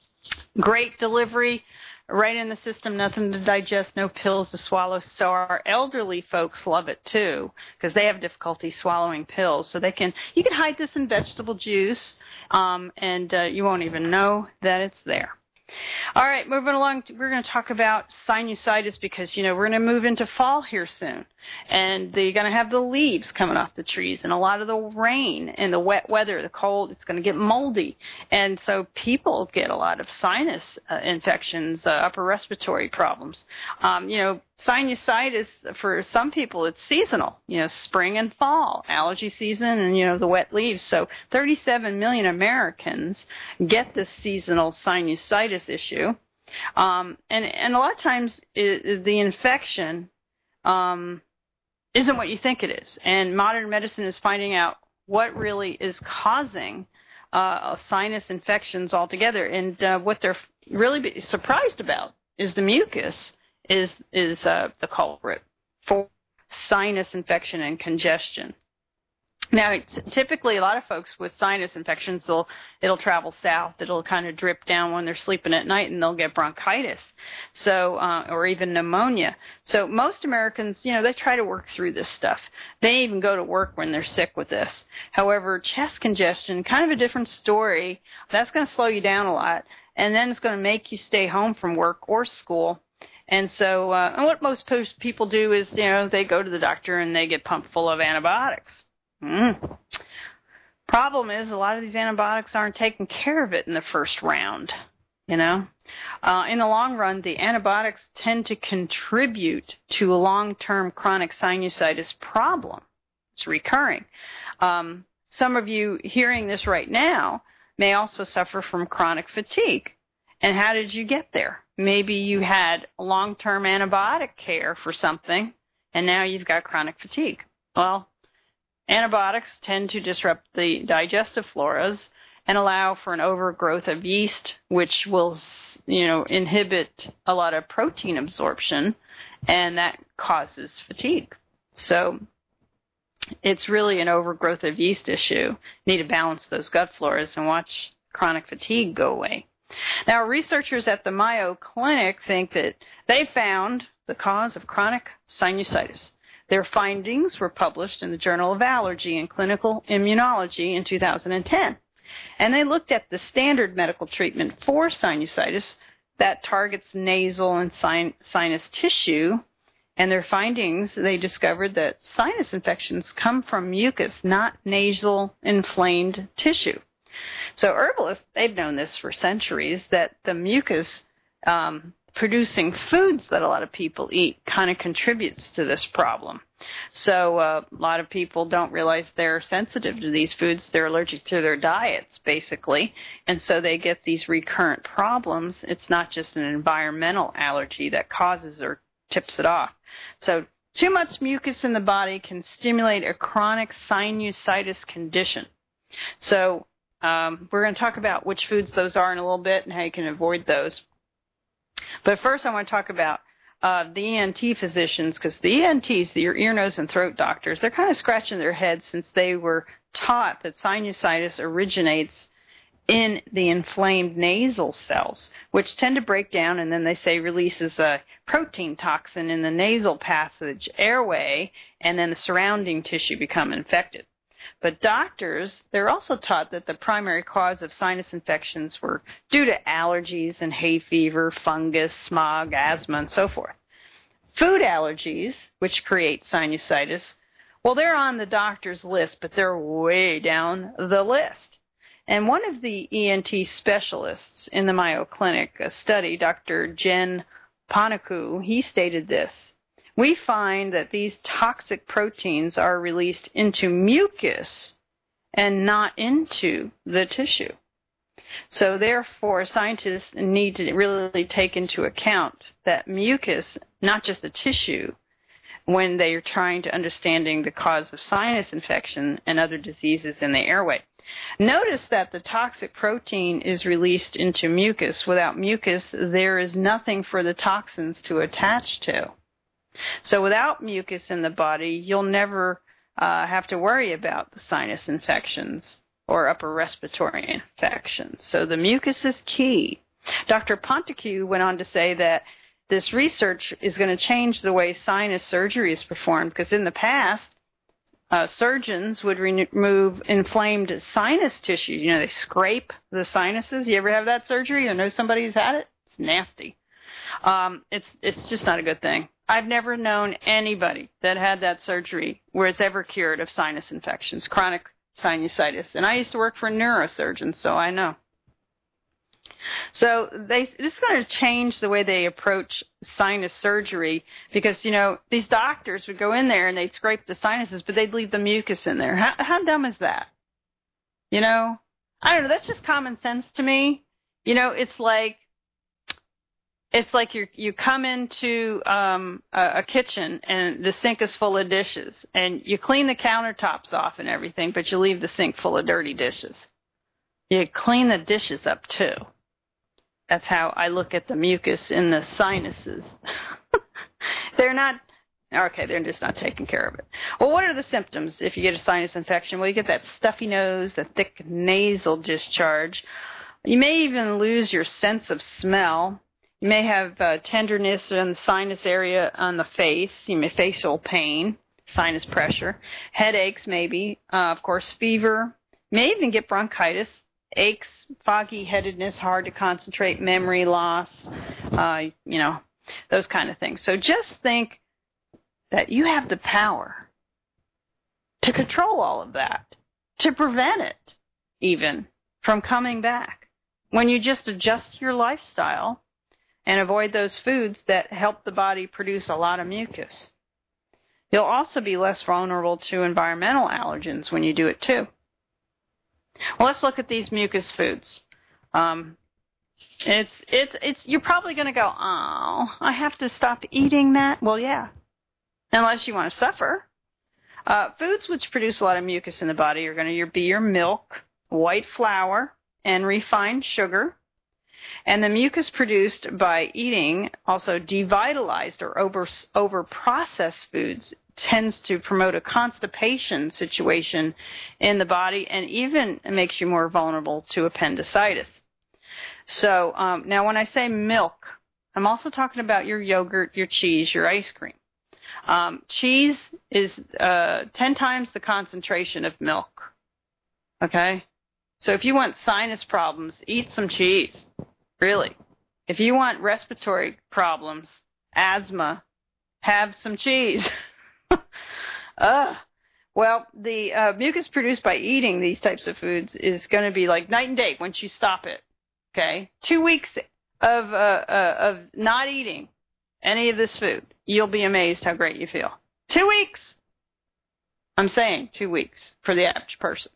S3: great delivery, right in the system, nothing to digest, no pills to swallow. So our elderly folks love it too, because they have difficulty swallowing pills. So they can, you can hide this in vegetable juice, um, and uh, you won't even know that it's there. All right, moving along, we're going to talk about sinusitis because, you know, we're going to move into fall here soon. And they're going to have the leaves coming off the trees and a lot of the rain and the wet weather, the cold, it's going to get moldy. And so people get a lot of sinus uh, infections, uh, upper respiratory problems. Um, you know, sinusitis, for some people, it's seasonal, you know, spring and fall, allergy season and, you know, the wet leaves. So thirty-seven million Americans get this seasonal sinusitis issue. Um, and, and a lot of times it, the infection um, isn't what you think it is. And modern medicine is finding out what really is causing uh, sinus infections altogether. And uh, what they're really surprised about is the mucus is is uh, the culprit for sinus infection and congestion. Now, it's, typically, a lot of folks with sinus infections, they'll, it'll travel south. It'll kind of drip down when they're sleeping at night, and they'll get bronchitis, so uh, or even pneumonia. So most Americans, you know, they try to work through this stuff. They even go to work when they're sick with this. However, chest congestion, kind of a different story. That's going to slow you down a lot, and then it's going to make you stay home from work or school. And so uh, and what most people do is, you know, they go to the doctor and they get pumped full of antibiotics. Mm. Problem is, a lot of these antibiotics aren't taking care of it in the first round, you know. Uh, in the long run, the antibiotics tend to contribute to a long-term chronic sinusitis problem. It's recurring. Um, some of you hearing this right now may also suffer from chronic fatigue. And how did you get there? Maybe you had long-term antibiotic care for something, and now you've got chronic fatigue. Well, antibiotics tend to disrupt the digestive floras and allow for an overgrowth of yeast, which will, you know, inhibit a lot of protein absorption, and that causes fatigue. So it's really an overgrowth of yeast issue. You need to balance those gut floras and watch chronic fatigue go away. Now, researchers at the Mayo Clinic think that they found the cause of chronic sinusitis. Their findings were published in the Journal of Allergy and Clinical Immunology in two thousand ten. And they looked at the standard medical treatment for sinusitis that targets nasal and sin- sinus tissue. And their findings, they discovered that sinus infections come from mucus, not nasal inflamed tissue. So herbalists, they've known this for centuries, that the mucus um, producing foods that a lot of people eat kind of contributes to this problem. So uh, a lot of people don't realize they're sensitive to these foods. They're allergic to their diets, basically, and so they get these recurrent problems. It's not just an environmental allergy that causes or tips it off. So too much mucus in the body can stimulate a chronic sinusitis condition. So um, we're going to talk about which foods those are in a little bit and how you can avoid those. But first I want to talk about uh, the E N T physicians, because the E N Ts, your ear, nose, and throat doctors, they're kind of scratching their heads since they were taught that sinusitis originates in the inflamed nasal cells, which tend to break down and then they say releases a protein toxin in the nasal passage airway, and then the surrounding tissue become infected. But doctors, they're also taught that the primary cause of sinus infections were due to allergies and hay fever, fungus, smog, asthma, and so forth. Food allergies, which create sinusitis, well, they're on the doctor's list, but they're way down the list. And one of the E N T specialists in the Mayo Clinic study, Doctor Jen Paniku, he stated this: we find that these toxic proteins are released into mucus and not into the tissue. So therefore, scientists need to really take into account that mucus, not just the tissue, when they are trying to understanding the cause of sinus infection and other diseases in the airway. Notice that the toxic protein is released into mucus. Without mucus, there is nothing for the toxins to attach to. So without mucus in the body, you'll never uh, have to worry about the sinus infections or upper respiratory infections. So the mucus is key. Doctor Ponticue went on to say that this research is going to change the way sinus surgery is performed, because in the past, uh, surgeons would re- remove inflamed sinus tissue. You know, they scrape the sinuses. You ever have that surgery or know somebody who's had it? It's nasty. Um, it's it's just not a good thing. I've never known anybody that had that surgery where it's ever cured of sinus infections, chronic sinusitis. And I used to work for a neurosurgeon, so I know. So they, it's going to change the way they approach sinus surgery because, you know, these doctors would go in there and they'd scrape the sinuses, but they'd leave the mucus in there. How, how dumb is that? You know, I don't know. That's just common sense to me. You know, it's like, it's like you you come into um, a, a kitchen and the sink is full of dishes and you clean the countertops off and everything, but you leave the sink full of dirty dishes. You clean the dishes up too. That's how I look at the mucus in the sinuses. They're not, okay, they're just not taking care of it. Well, what are the symptoms if you get a sinus infection? Well, you get that stuffy nose, the thick nasal discharge. You may even lose your sense of smell. You may have uh, tenderness in the sinus area on the face. You may facial pain, sinus pressure, headaches maybe, uh, of course, fever. You may even get bronchitis. Aches, foggy headedness, hard to concentrate, memory loss, uh, you know, those kind of things. So just think that you have the power to control all of that, to prevent it even from coming back. When you just adjust your lifestyle and avoid those foods that help the body produce a lot of mucus. You'll also be less vulnerable to environmental allergens when you do it too. Well, let's look at these mucus foods. Um, it's it's it's. You're probably going to go, oh, I have to stop eating that. Well, yeah, unless you want to suffer. Uh, foods which produce a lot of mucus in the body are going to be your milk, white flour, and refined sugar. And the mucus produced by eating also devitalized or over over processed foods tends to promote a constipation situation in the body and even makes you more vulnerable to appendicitis. So um, now when I say milk, I'm also talking about your yogurt, your cheese, your ice cream. Um, cheese is uh, ten times the concentration of milk. Okay? So if you want sinus problems, eat some cheese. Really. If you want respiratory problems, asthma, have some cheese. uh, well, the uh, mucus produced by eating these types of foods is going to be like night and day once you stop it. Okay? Two weeks of uh, uh, of not eating any of this food, you'll be amazed how great you feel. Two weeks. I'm saying two weeks for the average person.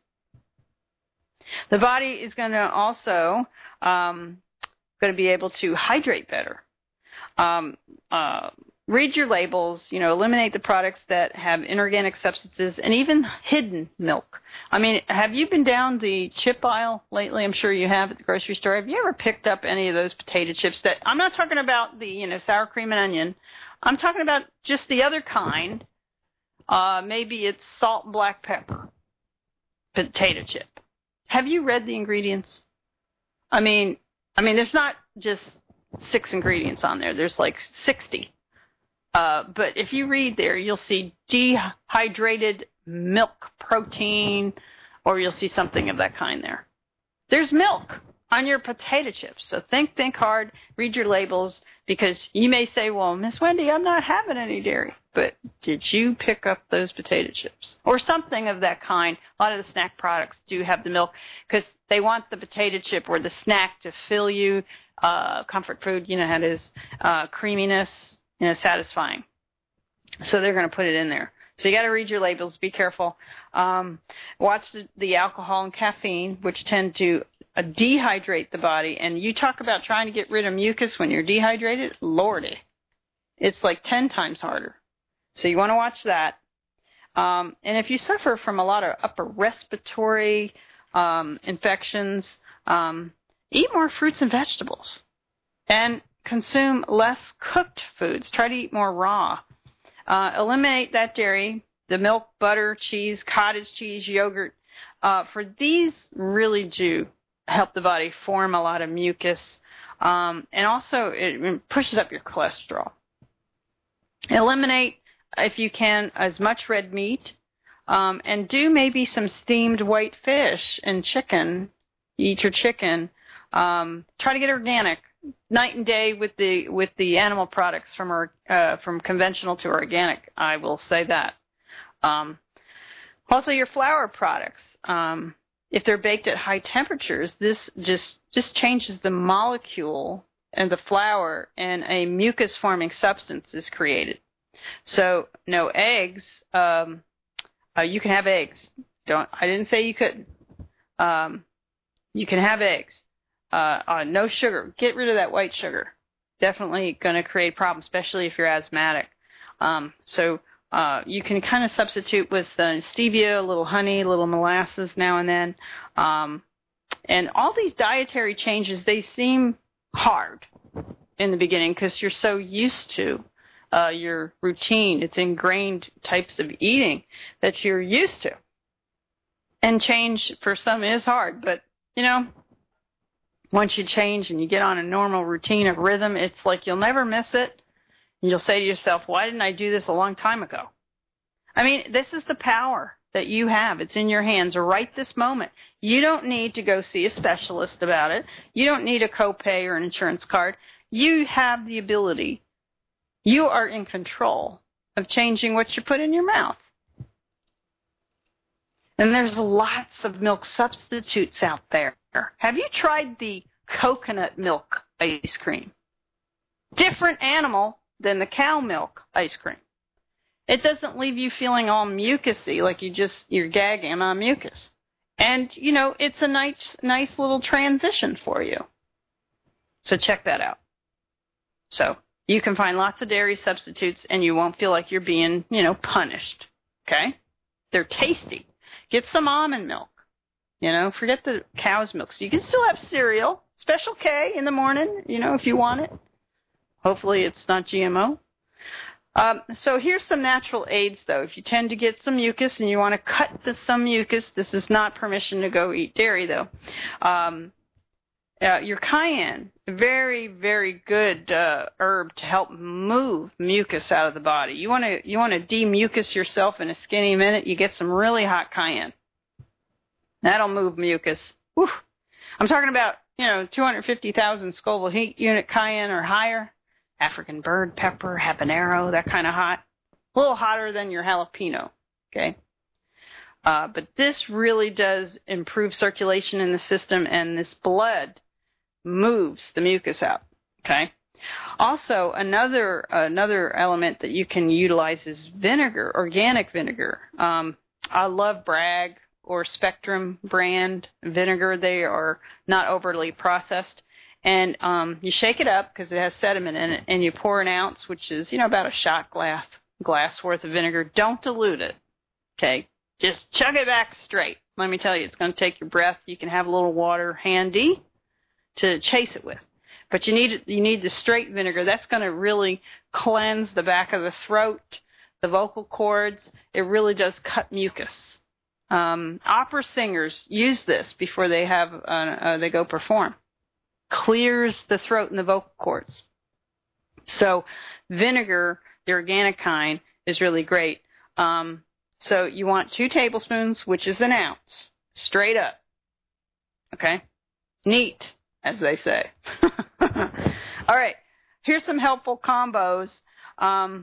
S3: The body is going to also um, going to be able to hydrate better. Um, uh, read your labels, you know, eliminate the products that have inorganic substances and even hidden milk. I mean, have you been down the chip aisle lately? I'm sure you have at the grocery store. Have you ever picked up any of those potato chips that, I'm not talking about the, you know, sour cream and onion. I'm talking about just the other kind. Uh, maybe it's salt and black pepper potato chip. Have you read the ingredients? I mean, I mean, there's not just six ingredients on there. There's like sixty. Uh, but if you read there, you'll see dehydrated milk protein, or you'll see something of that kind there. There's milk on your potato chips. So think, think hard, read your labels, because you may say, well, Miss Wendy, I'm not having any dairy. But did you pick up those potato chips? Or something of that kind. A lot of the snack products do have the milk because they want the potato chip or the snack to fill you. Uh, comfort food, you know how it is. Uh, creaminess, you know, satisfying. So they're going to put it in there. So you got to read your labels. Be careful. Um, watch the, the alcohol and caffeine, which tend to uh, dehydrate the body. And you talk about trying to get rid of mucus when you're dehydrated. Lordy. It's like ten times harder. So you want to watch that. Um, and if you suffer from a lot of upper respiratory um, infections, um, eat more fruits and vegetables. And consume less cooked foods. Try to eat more raw. Uh, eliminate that dairy, the milk, butter, cheese, cottage cheese, yogurt. Uh, for these really do help the body form a lot of mucus. Um, and also it pushes up your cholesterol. Eliminate, if you can, as much red meat, Um, and do maybe some steamed white fish and chicken. You eat your chicken. Um, try to get organic. Night and day with the with the animal products from our, uh, from conventional to organic. I will say that. Um, also, your flour products. Um, if they're baked at high temperatures, this just just changes the molecule and the flour, and a mucus-forming substance is created. So, no eggs. Um, Uh, you can have eggs. Don't. I didn't say you couldn't. Um, you can have eggs. Uh, uh, no sugar. Get rid of that white sugar. Definitely going to create problems, especially if you're asthmatic. Um, so uh, you can kind of substitute with uh, stevia, a little honey, a little molasses now and then. Um, and all these dietary changes, they seem hard in the beginning because you're so used to Uh, your routine. It's ingrained types of eating that you're used to. And change for some is hard, but, you know, once you change and you get on a normal routine of rhythm, it's like you'll never miss it. And you'll say to yourself, why didn't I do this a long time ago? I mean, this is the power that you have. It's in your hands right this moment. You don't need to go see a specialist about it. You don't need a copay or an insurance card. You have the ability. You are in control of changing what you put in your mouth. And there's lots of milk substitutes out there. Have you tried the coconut milk ice cream? Different animal than the cow milk ice cream. It doesn't leave you feeling all mucusy, like you just, you're gagging on mucus. And, you know, it's a nice, nice little transition for you. So check that out. So you can find lots of dairy substitutes, and you won't feel like you're being, you know, punished, okay? They're tasty. Get some almond milk. You know, forget the cow's milk. So you can still have cereal, Special K in the morning, you know, if you want it. Hopefully it's not G M O. Um, so here's some natural aids, though. If you tend to get some mucus and you want to cut the, some mucus, this is not permission to go eat dairy, though. Um, Uh, your cayenne, very, very good uh, herb to help move mucus out of the body. You want to you want to demucus yourself in a skinny minute. You get some really hot cayenne. That'll move mucus. Whew. I'm talking about, you know, two hundred fifty thousand Scoville heat unit cayenne or higher. African bird pepper, habanero, that kind of hot. A little hotter than your jalapeno. Okay. Uh, but this really does improve circulation in the system, and this blood moves the mucus out, okay? Also, another another element that you can utilize is vinegar, organic vinegar. Um, I love Bragg or Spectrum brand vinegar. They are not overly processed. And um, you shake it up because it has sediment in it, and you pour an ounce, which is, you know, about a shot glass, glass worth of vinegar. Don't dilute it, okay? Just chug it back straight. Let me tell you, it's going to take your breath. You can have a little water handy to chase it with. But you need you need the straight vinegar. That's going to really cleanse the back of the throat, the vocal cords. It really does cut mucus. Um, opera singers use this before they have uh, uh, they go perform. Clears the throat and the vocal cords. So vinegar, the organic kind, is really great. Um, so you want two tablespoons, which is an ounce, straight up. Okay? Neat, as they say. All right. Here's some helpful combos. Um,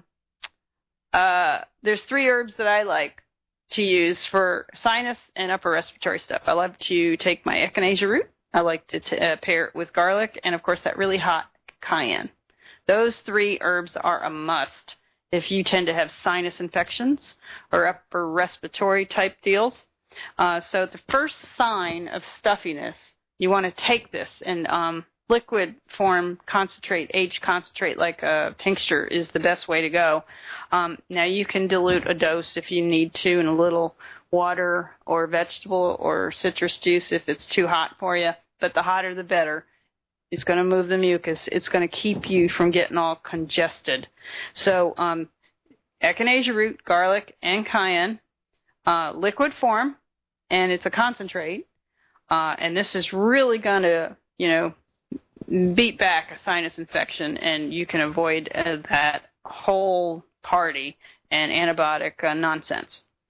S3: uh, there's three herbs that I like to use for sinus and upper respiratory stuff. I love to take my echinacea root. I like to t- uh, pair it with garlic and, of course, that really hot cayenne. Those three herbs are a must if you tend to have sinus infections or upper respiratory type deals. Uh, so the first sign of stuffiness, you want to take this and um, liquid form concentrate, H concentrate like a tincture is the best way to go. Um, now you can dilute a dose if you need to in a little water or vegetable or citrus juice if it's too hot for you. But the hotter the better. It's going to move the mucus. It's going to keep you from getting all congested. So um, echinacea root, garlic, and cayenne, uh, liquid form, and it's a concentrate. Uh, and this is really going to, you know, beat back a sinus infection, and you can avoid uh, that whole party and antibiotic uh, nonsense.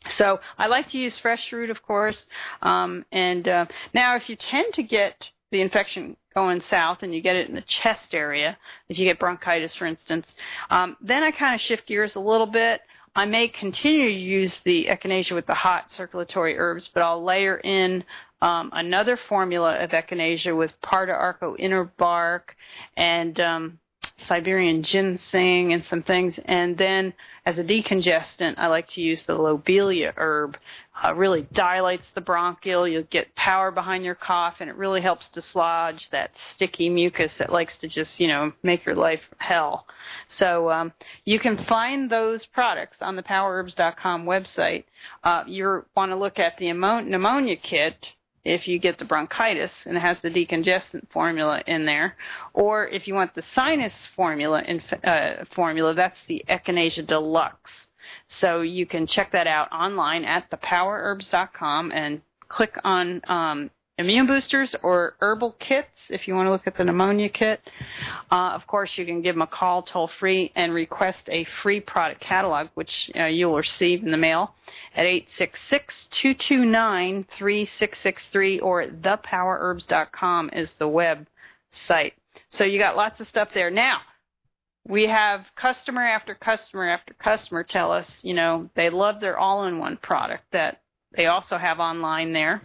S3: So I like to use fresh fruit, of course. Um, and uh, now if you tend to get the infection going south and you get it in the chest area, if you get bronchitis, for instance, um, then I kind of shift gears a little bit. I may continue to use the echinacea with the hot circulatory herbs, but I'll layer in um, another formula of echinacea with Parda Arco inner bark and um, Siberian ginseng and some things. And then as a decongestant, I like to use the lobelia herb. Uh, really dilates the bronchial. You'll get power behind your cough, and it really helps dislodge that sticky mucus that likes to just, you know, make your life hell. So um, you can find those products on the power herbs dot com website. Uh, you want to look at the pneumonia kit if you get the bronchitis, and it has the decongestant formula in there. Or if you want the sinus formula, in, uh, formula that's the Echinacea Deluxe. So you can check that out online at the power herbs dot com and click on um, immune boosters or herbal kits if you want to look at the pneumonia kit. Uh, of course, you can give them a call toll-free and request a free product catalog, which uh, you'll receive in the mail at eight six six, two two nine, three six six three, or at the power herbs dot com is the web site. So you got lots of stuff there. Now, we have customer after customer after customer tell us, you know, they love their all-in-one product that they also have online there.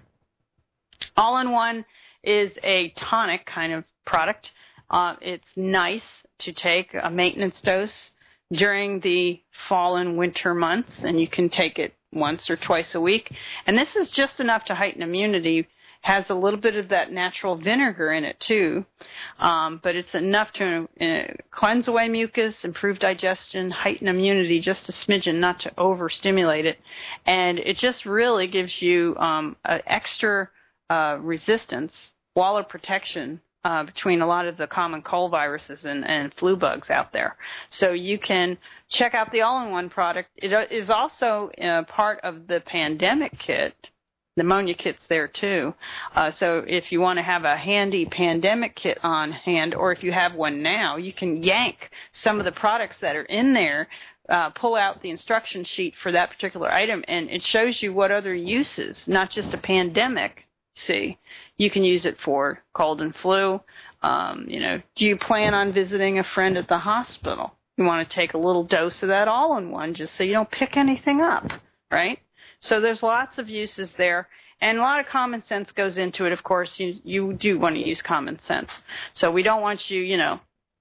S3: All-in-one is a tonic kind of product. Uh, it's nice to take a maintenance dose during the fall and winter months, and you can take it once or twice a week. And this is just enough to heighten immunity. Has a little bit of that natural vinegar in it, too. Um, but it's enough to uh, cleanse away mucus, improve digestion, heighten immunity, just a smidgen, not to overstimulate it. And it just really gives you um, an extra uh, resistance, wall of protection uh, between a lot of the common cold viruses and, and flu bugs out there. So you can check out the all-in-one product. It is also uh, part of the pandemic kit. Pneumonia kit's there, too. Uh, so if you want to have a handy pandemic kit on hand, or if you have one now, you can yank some of the products that are in there, uh, pull out the instruction sheet for that particular item, and it shows you what other uses, not just a pandemic. See, you can use it for cold and flu. Um, you know, do you plan on visiting a friend at the hospital? You want to take a little dose of that all-in-one just so you don't pick anything up, right? So there's lots of uses there, and a lot of common sense goes into it. Of course, you you do want to use common sense. So we don't want you, you know,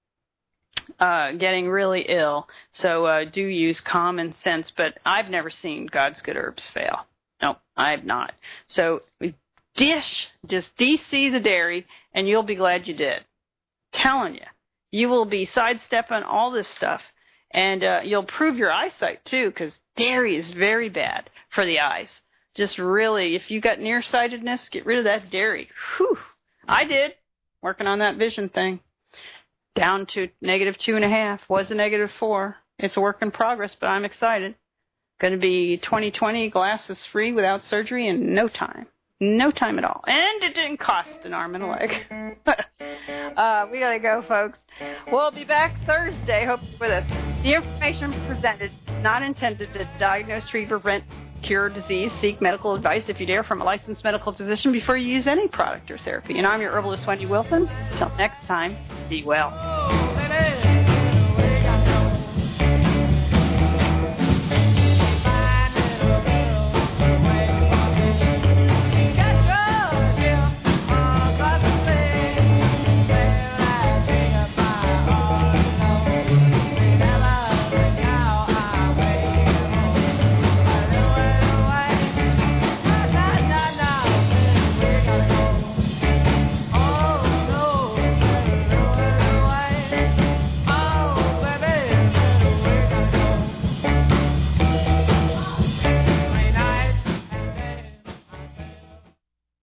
S3: uh, getting really ill. So uh, do use common sense, but I've never seen God's Good Herbs fail. No, I have not. So dish, just D C the dairy, and you'll be glad you did. Telling you, you will be sidestepping all this stuff, and uh, you'll improve your eyesight, too, because dairy is very bad for the eyes. Just really, if you got nearsightedness, get rid of that dairy. Whew. I did. Working on that vision thing. Down to negative two and a half. Was a negative four. It's a work in progress, but I'm excited. Going to be twenty twenty glasses free without surgery in no time. No time at all. And it didn't cost an arm and a leg. uh, we got to go, folks. We'll be back Thursday. Hope you're with us. The information presented is not intended to diagnose, treat, prevent, cure disease. Seek medical advice, if you dare, from a licensed medical physician before you use any product or therapy. And I'm your herbalist, Wendy Wilson. Until next time, be well.